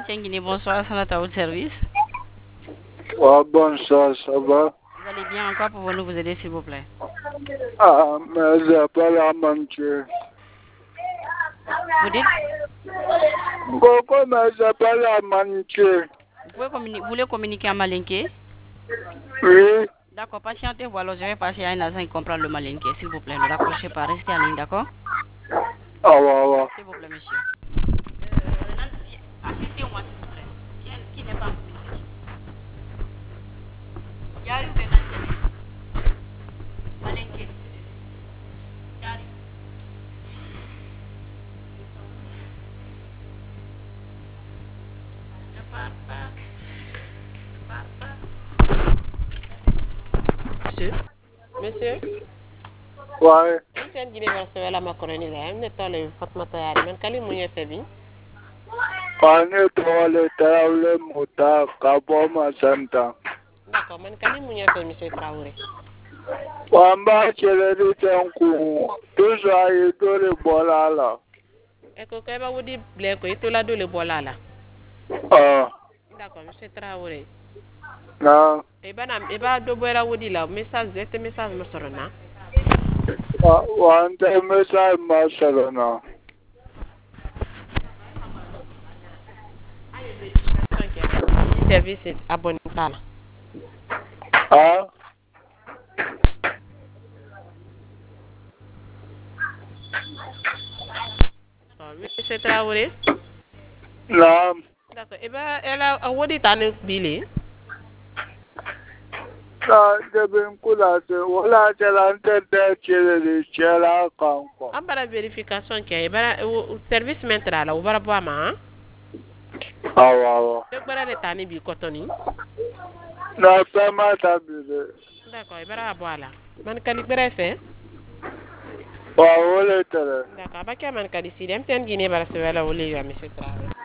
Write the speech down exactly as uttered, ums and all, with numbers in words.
Guinée, bonsoir, Sanata au service. Ouais, bonsoir, ça va? Vous allez bien encore, pouvons-nous vous aider s'il vous plaît? Ah, mais j'appelle à manger. Vous dites? Pourquoi mais j'appelle à manger? Vous pouvez communiquer, vous voulez communiquer en malinké? Oui. D'accord, patientez, voilà, je vais passer à un agent qui comprend le malinké, s'il vous plaît. Ne raccrochez pas, restez en ligne, d'accord? Ah, ouais, ouais. S'il vous plaît, monsieur. Assistez-moi, s'il vous plaît. Qui, qui n'est pas communiqué? Il y a une pénalité. Malinké. J'arrive. Ne pars pas. Ne pars pas. Monsieur, monsieur, Ouais. sen Guinée verse la macaroni la am ne tole Fatmata yaari man kali mu ñefe bi Pane tole tawle muta kabo masanta. d'accord man kali mu ñefe monsieur Traoré Wamba cheleri tenku. Toujours idole bolala. e ko kay ba wudi ble ko itola dole bolala Ah. d'accord monsieur Traoré Na. e bana e ba do boyra wudi la message zete message mo sorona Wa wante message masalona. service abonné tala Ah. monsieur Traoré Na. d'accord e ba ela wudi tane bili Na debin kula se wala jalante de cheleri chela kanko. ambara vérification ke e bara service mentra la ubara bo ama Awa awa. e bara le tane bi kotoni Na fema tabile. d'accord e bara bo ala man kali brefe Wa wole tere. d'accord ba ke man kali si dem ten Guinée bara se wala woli ya monsieur Traoré